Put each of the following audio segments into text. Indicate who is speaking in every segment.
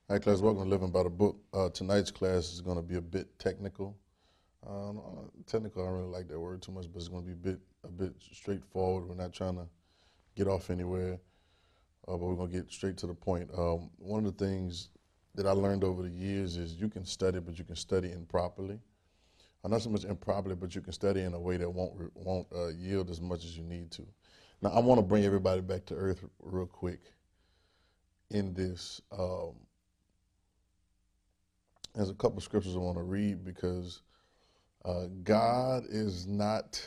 Speaker 1: Hi, class. Welcome to Living by the Book. Tonight's class is going to be a bit technical. Technical, I don't really like that word too much, but it's going to be a bit straightforward. We're not trying to get off anywhere, but we're going to get straight to the point. One of the things that I learned over the years is you can study, but you can study improperly. Not so much improperly, but you can study in a way that won't yield as much as you need to. Now, I want to bring everybody back to earth real quick in this. There's a couple of scriptures I want to read because God is not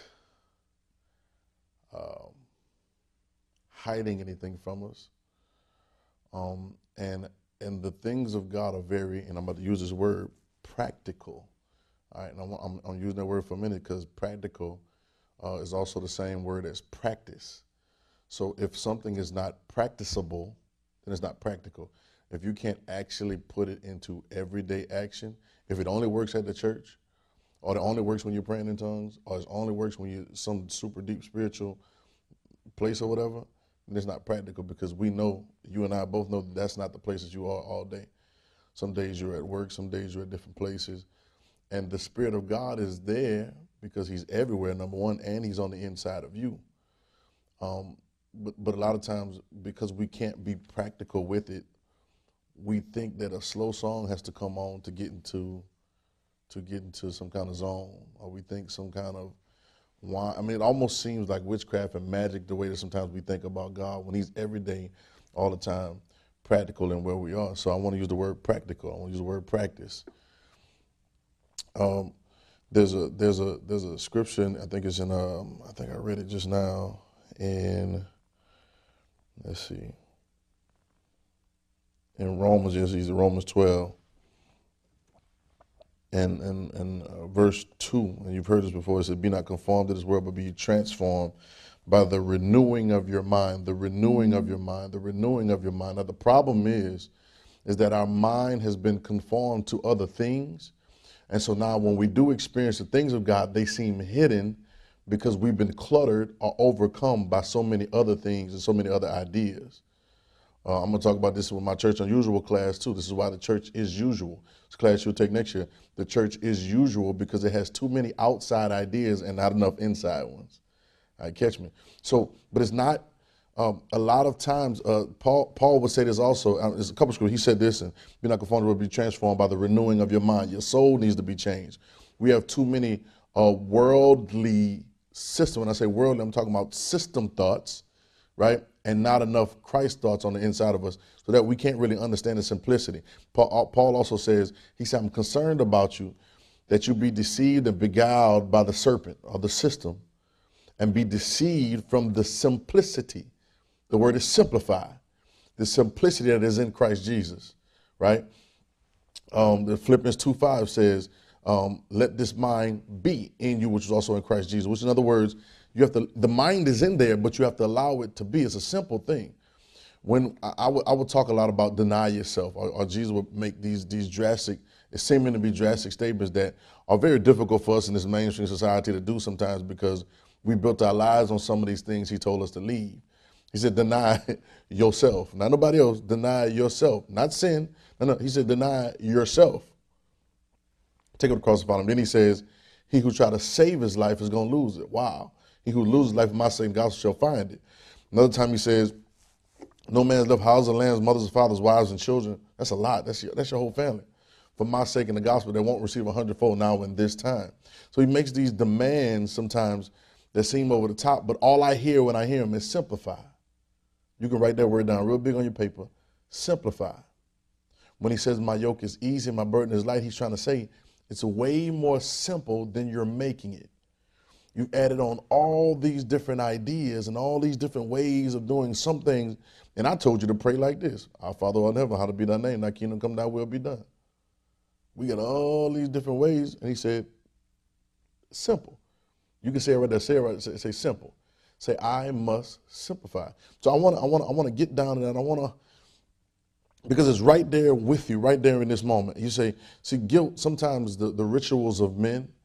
Speaker 1: hiding anything from us. And the things of God are very, and I'm about to use this word, practical. All right, and I'm using that word for a minute because practical is also the same word as practice. So if something is not practicable, then it's not practical. If you can't actually put it into everyday action, if it only works at the church, or it only works when you're praying in tongues, or it only works when you're some super deep spiritual place or whatever, then it's not practical because we know, you and I both know that that's not the places you are all day. Some days you're at work, some days you're at different places. And the Spirit of God is there because he's everywhere, number one, and he's on the inside of you. But a lot of times, because we can't be practical with it, we think that a slow song has to come on to get into some kind of zone, or we think some kind of wine. I mean, it almost seems like witchcraft and magic the way that sometimes we think about God when he's every day, all the time, practical in where we are. So I want to use the word practical. I want to use the word practice. There's a scripture, I think it's in I think I read it just now in, let's see, in Romans, yes, he's in Romans 12 and verse 2, and you've heard this before. It said, be not conformed to this world, but be transformed by the renewing of your mind, the renewing of your mind, the renewing of your mind. Now, the problem is that our mind has been conformed to other things. And so now when we do experience the things of God, they seem hidden because we've been cluttered or overcome by so many other things and so many other ideas. I'm going to talk about this with my Church Unusual class, too. This is why the church is usual. This class you'll take next year. The church is usual because it has too many outside ideas and not enough inside ones. All right, catch me. So, but it's not, a lot of times, Paul would say this also. There's a couple of scriptures. He said this, and be not conformed, will be transformed by the renewing of your mind. Your soul needs to be changed. We have too many worldly systems. When I say worldly, I'm talking about system thoughts, right? And not enough Christ thoughts on the inside of us so that we can't really understand the simplicity. Paul also says, he said, I'm concerned about you, that you be deceived and beguiled by the serpent or the system and be deceived from the simplicity. The word is simplify, the simplicity that is in Christ Jesus, right? The Philippians 2:5 says, let this mind be in you, which is also in Christ Jesus, which in other words, the mind is in there, but you have to allow it to be. It's a simple thing. When I would talk a lot about deny yourself, or Jesus would make these drastic, seeming to be drastic statements that are very difficult for us in this mainstream society to do sometimes because we built our lives on some of these things he told us to leave. He said, deny yourself, not nobody else, deny yourself, not sin. No, he said, deny yourself. Take up the cross and follow him. Then he says, he who try to save his life is going to lose it. Wow. He who loses life for my sake, God shall find it. Another time he says, no man's left houses and lands, mothers and fathers, wives and children. That's a lot. That's your whole family. For my sake in the gospel, they won't receive 100-fold now in this time. So he makes these demands sometimes that seem over the top, but all I hear when I hear him is simplify. You can write that word down real big on your paper. Simplify. When he says my yoke is easy, my burden is light, he's trying to say it's way more simple than you're making it. You've added on all these different ideas and all these different ways of doing some things. And I told you to pray like this. Our Father in heaven, hallowed be thy name, thy kingdom come, thy will be done. We got all these different ways. And he said, simple. You can say it right there. Say it right. Say simple. Say, I must simplify. So I want to get down to that. Because it's right there with you, right there in this moment. You say, see, guilt, sometimes the rituals of men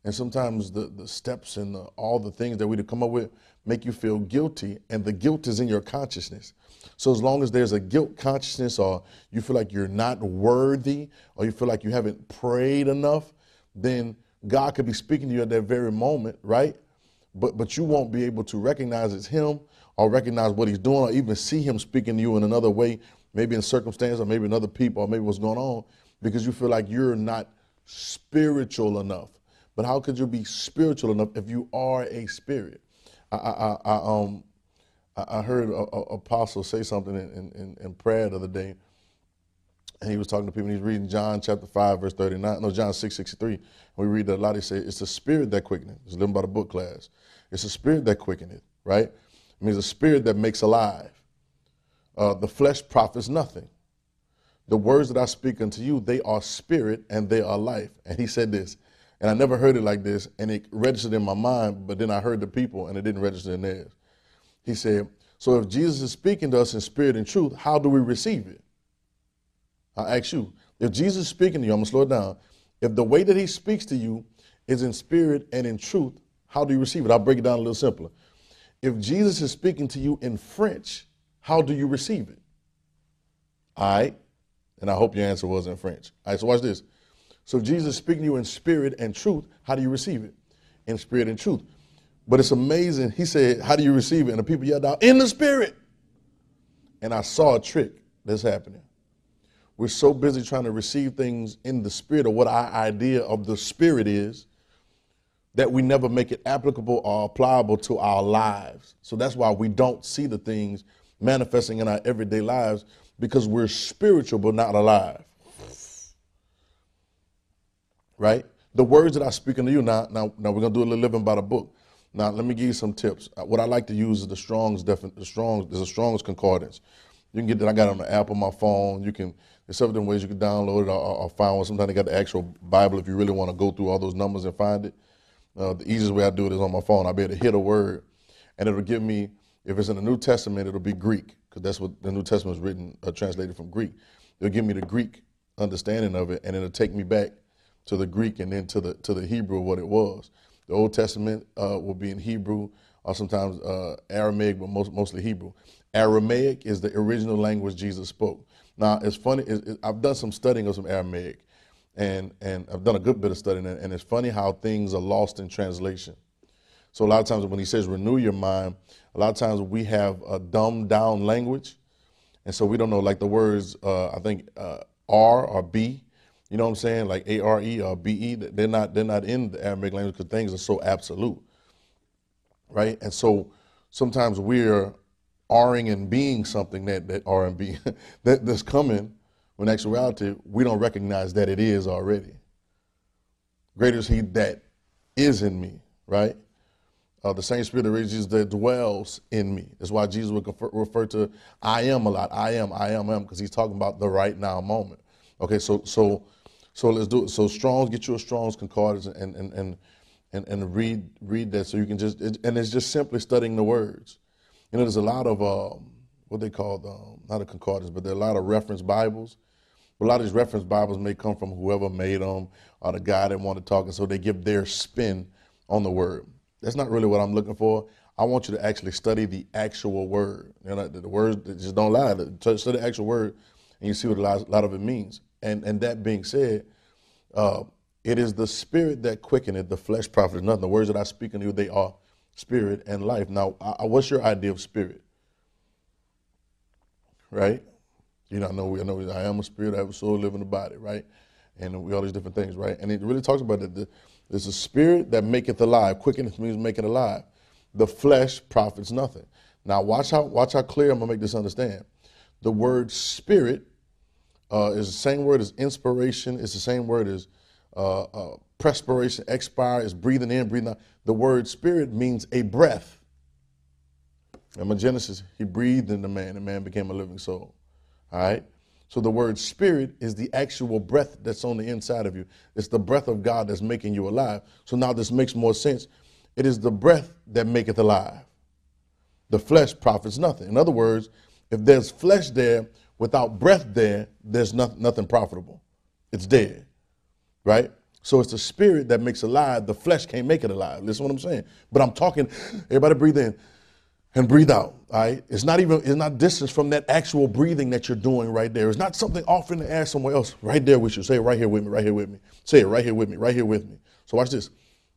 Speaker 1: And sometimes the steps and all the things that we to come up with make you feel guilty, and the guilt is in your consciousness. So as long as there's a guilt consciousness, or you feel like you're not worthy, or you feel like you haven't prayed enough, then God could be speaking to you at that very moment, right? But you won't be able to recognize it's him, or recognize what he's doing, or even see him speaking to you in another way, maybe in circumstance, or maybe in other people, or maybe what's going on, because you feel like you're not spiritual enough. But how could you be spiritual enough if you are a spirit? I heard a apostle say something in prayer the other day, and he was talking to people, and he's reading John chapter 5, verse 39, no, John 6:63. We read that a lot. He said, it's the spirit that quickeneth. It's living by the book class. It's the spirit that quickeneth, right? It means the spirit that makes alive. The flesh profits nothing. The words that I speak unto you, they are spirit and they are life. And he said this, and I never heard it like this, and it registered in my mind, but then I heard the people, and it didn't register in theirs. He said, so if Jesus is speaking to us in spirit and truth, how do we receive it? I ask you, if Jesus is speaking to you, I'm going to slow it down. If the way that he speaks to you is in spirit and in truth, how do you receive it? I'll break it down a little simpler. If Jesus is speaking to you in French, how do you receive it? All right. And I hope your answer was in French. All right, so watch this. So if Jesus is speaking to you in spirit and truth, how do you receive it? In spirit and truth. But it's amazing. He said, how do you receive it? And the people yelled out, in the spirit. And I saw a trick that's happening. We're so busy trying to receive things in the spirit, or what our idea of the spirit is, that we never make it applicable or applicable to our lives. So that's why we don't see the things manifesting in our everyday lives, because we're spiritual but not alive. Right? The words that I speak unto you, now we're going to do a little living by the book. Now, let me give you some tips. What I like to use is there's a Strong's Concordance. You can get that. I got it on the app on my phone. There's several different ways you can download it or find one. Sometimes they got the actual Bible if you really want to go through all those numbers and find it. The easiest way I do it is on my phone. I'll be able to hit a word, and it'll give me, if it's in the New Testament, it'll be Greek, because that's what the New Testament is written, translated from Greek. It'll give me the Greek understanding of it, and it'll take me back to the Greek and then to the Hebrew of what it was. The Old Testament will be in Hebrew, or sometimes Aramaic, but mostly Hebrew. Aramaic is the original language Jesus spoke. Now, it's funny, I've done some studying of some Aramaic, and I've done a good bit of studying, and it's funny how things are lost in translation. So a lot of times when he says renew your mind, a lot of times we have a dumbed down language, and so we don't know, like the words, I think R or B, you know what I'm saying, like A-R-E or B-E, they're not in the Aramaic language because things are so absolute, right? And so sometimes we're R-ing and being something that R and B that's coming, when in actuality, we don't recognize that it is already. Greater is he that is in me, right? The same spirit that raises that dwells in me. That's why Jesus would refer to I am a lot. I am, because he's talking about the right now moment. Okay, so let's do it. So Strong's, get you a Strong's Concordance and read that, so you can and it's just simply studying the words. You know, there's a lot of what they call not a concordance, but there are a lot of reference Bibles. But a lot of these reference Bibles may come from whoever made them or the guy that wanted to talk, and so they give their spin on the word. That's not really what I'm looking for. I want you to actually study the actual word. You know, the words just don't lie. Study the actual word, and you see what a lot of it means. And that being said, it is the spirit that quickeneth, the flesh profiteth nothing. The words that I speak unto you, they are spirit and life. Now, what's your idea of spirit? Right? You know, I am a spirit, I have a soul, live in the body, right? And all these different things, right? And it really talks about that there's a spirit that maketh alive. Quickeneth means making alive. The flesh profits nothing. Now, watch how clear I'm going to make this understand. The word spirit is the same word as inspiration. It's the same word as perspiration, expire, is breathing in, breathing out. The word spirit means a breath. In Genesis, he breathed in the man, and man became a living soul. All right? So the word spirit is the actual breath that's on the inside of you. It's the breath of God that's making you alive. So now this makes more sense. It is the breath that maketh alive. The flesh profits nothing. In other words, if there's flesh there without breath there, there's nothing profitable. It's dead, right? So it's the spirit that makes alive. The flesh can't make it alive. Listen to what I'm saying. But I'm talking, everybody breathe in and breathe out. All right. It's not distance from that actual breathing that you're doing right there. It's not something off in the air somewhere else. Right there with you. Say it right here with me, right here with me. Say it right here with me, right here with me. So watch this.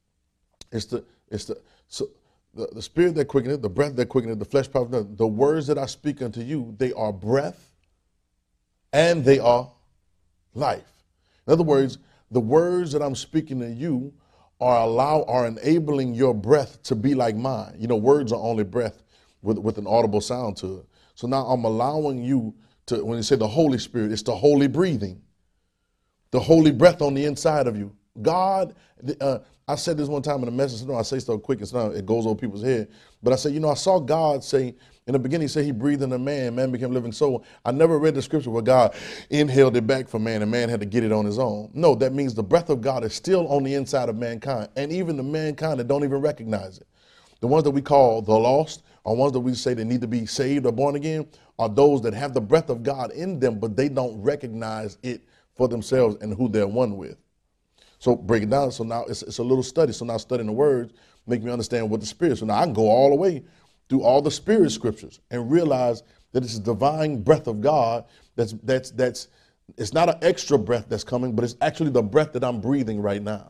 Speaker 1: The spirit that quickeneth, the breath that quickeneth, the flesh profiteth. The words that I speak unto you, they are breath and they are life. In other words, the words that I'm speaking to you are enabling your breath to be like mine. You know, words are only breath with an audible sound to it. So now I'm allowing you to, when you say the Holy Spirit, it's the holy breathing, the holy breath on the inside of you. God, I said this one time in a message. I say stuff quick and sometimes it goes over people's head. But I said, I saw God say, in the beginning, he said he breathed in a man became a living soul. I never read the scripture where God inhaled it back from man and man had to get it on his own. No, that means the breath of God is still on the inside of mankind. And even the mankind that don't even recognize it. The ones that we call the lost, or ones that we say they need to be saved or born again, are those that have the breath of God in them, but they don't recognize it for themselves and who they're one with. So break it down. So now it's a little study. So now studying the words make me understand what the spirit. So now I can go all the way through all the spirit scriptures and realize that it's a divine breath of God. It's not an extra breath that's coming, but it's actually the breath that I'm breathing right now.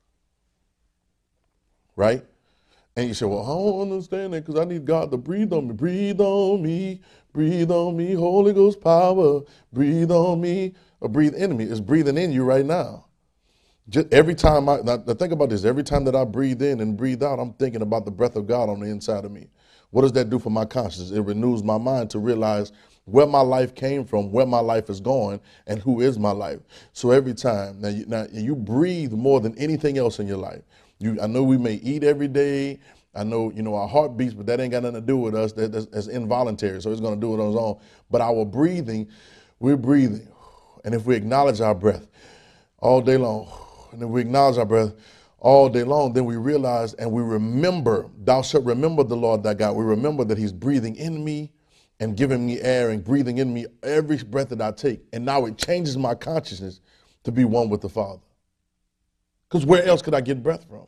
Speaker 1: Right? And you say, well, I don't understand that because I need God to breathe on me. Breathe on me. Breathe on me. Holy Ghost power. Breathe on me. Or breathe in me. It's breathing in you right now. Just every time now think about this, every time that I breathe in and breathe out, I'm thinking about the breath of God on the inside of me. What does that do for my consciousness? It renews my mind to realize where my life came from, where my life is going, and who is my life. So every time, now you breathe more than anything else in your life. I know we may eat every day. I know, our heart beats, but that ain't got nothing to do with us. That's involuntary, so it's going to do it on its own. But our breathing, we're breathing. And if we acknowledge our breath all day long, and if we acknowledge our breath all day long, then we realize and we remember, thou shalt remember the Lord thy God. We remember that he's breathing in me and giving me air and breathing in me every breath that I take. And now it changes my consciousness to be one with the Father. Because where else could I get breath from?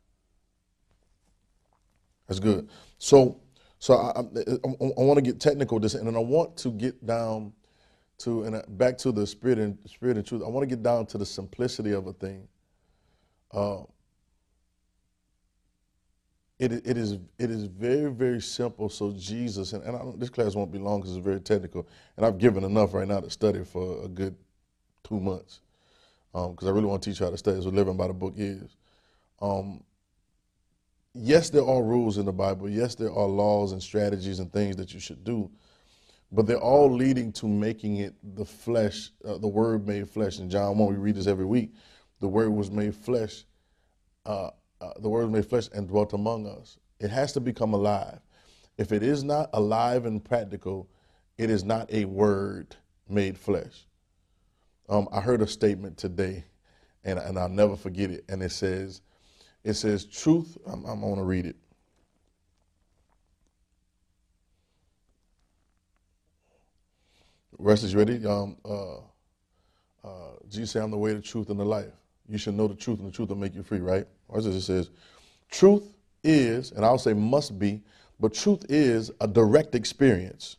Speaker 1: That's good. So I want to get technical with this, and then I want to get down to, and back to the spirit and truth. I want to get down to the simplicity of a thing. It is very, very simple. So Jesus, and this class won't be long because it's very technical, and I've given enough right now to study for a good 2 months because I really want to teach you how to study. So living by the book is. Yes, there are rules in the Bible. Yes, there are laws and strategies and things that you should do. But they're all leading to making it the flesh, the word made flesh. In John 1, we read this every week. The word was made flesh. The word was made flesh and dwelt among us. It has to become alive. If it is not alive and practical, it is not a word made flesh. I heard a statement today, and I'll never forget it. And it says truth. I'm going to read it. Rest is ready. Jesus said, I'm the way, the truth, and the life. You should know the truth, and the truth will make you free, right? Or it says, truth is, and I'll say must be, but truth is a direct experience.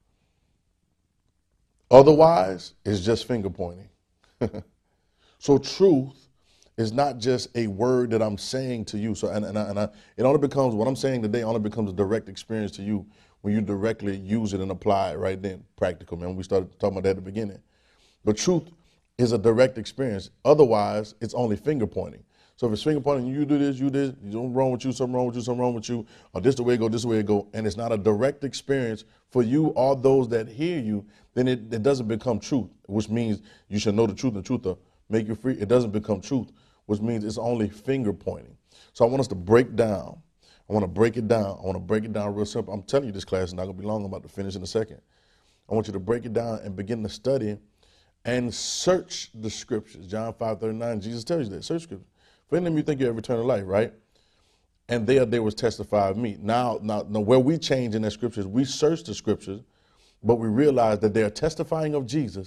Speaker 1: Otherwise, it's just finger pointing. So truth is not just a word that I'm saying to you. So it only becomes, what I'm saying today only becomes a direct experience to you when you directly use it and apply it right then, practical, man. We started talking about that at the beginning. But truth is a direct experience. Otherwise, it's only finger pointing. So if it's finger pointing, you do this, you don't wrong with you, something wrong with you, something wrong with you, or this the way it go, this the way it go, and it's not a direct experience for you or those that hear you, then it doesn't become truth, which means you should know the truth, and the truth will make you free. It doesn't become truth, which means it's only finger pointing. So I want us to break down. I want to break it down. I want to break it down real simple. I'm telling you this class is not going to be long. I'm about to finish in a second. I want you to break it down and begin to study and search the scriptures. John 5:39, Jesus tells you that. Search scripture. For in them you think you have eternal life, right? And they was testified of me. Now, where we change in that scriptures, we search the scriptures, but we realize that they are testifying of Jesus,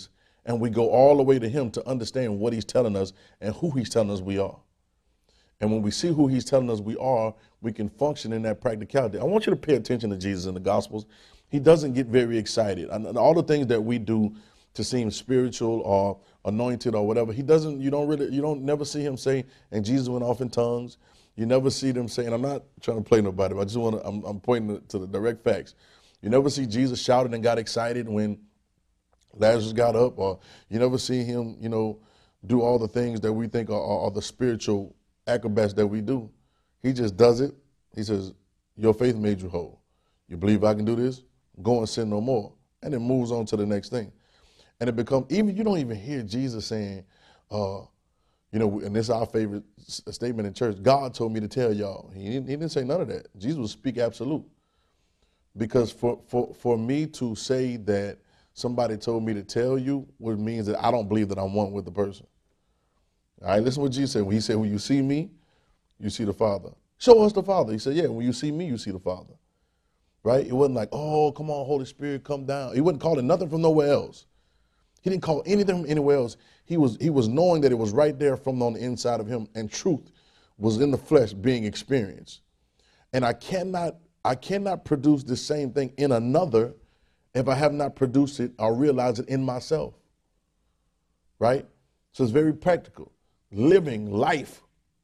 Speaker 1: and we go all the way to him to understand what he's telling us and who he's telling us we are. And when we see who he's telling us we are, we can function in that practicality. I want you to pay attention to Jesus in the Gospels. He doesn't get very excited. And all the things that we do to seem spiritual or anointed or whatever, you don't never see him say, and Jesus went off in tongues. You never see them say, and I'm not trying to play nobody, but I'm pointing to the direct facts. You never see Jesus shouted and got excited when Lazarus got up, or you never see him, do all the things that we think are the spiritual acrobats that we do. He just does it. He says, your faith made you whole. You believe I can do this? Go and sin no more. And it moves on to the next thing. And it becomes, you don't even hear Jesus saying, and this is our favorite statement in church, God told me to tell y'all. He didn't say none of that. Jesus would speak absolute. Because for me to say that somebody told me to tell you, which means that I don't believe that I'm one with the person. All right, listen to what Jesus said. When he said, when you see me, you see the Father. Show us the Father. He said, yeah, when you see me, you see the Father. Right? It wasn't like, oh, come on, Holy Spirit, come down. He wasn't calling nothing from nowhere else. He didn't call anything from anywhere else. He was knowing that it was right there from on the inside of him, and truth was in the flesh being experienced. And I cannot produce the same thing in another if I have not produced it or realized it in myself. Right? So it's very practical. Living life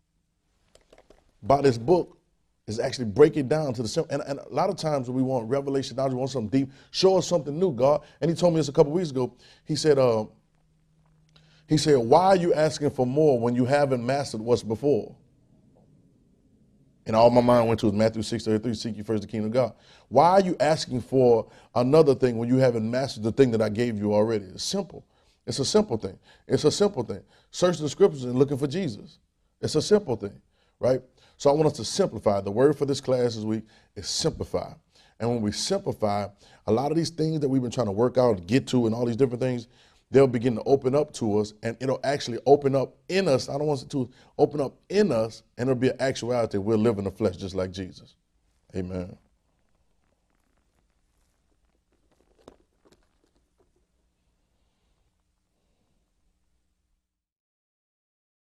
Speaker 1: by this book is actually breaking down to the simple. And a lot of times when we want revelation knowledge, we want something deep, show us something new, God. And he told me this a couple weeks ago. He said, why are you asking for more when you haven't mastered what's before? And all my mind went to was Matthew 6:33, seek ye first the kingdom of God. Why are you asking for another thing when you haven't mastered the thing that I gave you already? It's simple. It's a simple thing. It's a simple thing. Search the scriptures and looking for Jesus. It's a simple thing, right? So I want us to simplify. The word for this class this week is simplify. And when we simplify, a lot of these things that we've been trying to work out, get to, and all these different things, they'll begin to open up to us, and it'll actually open up in us. I don't want it to open up in us, and it'll be an actuality. We'll live in the flesh just like Jesus. Amen.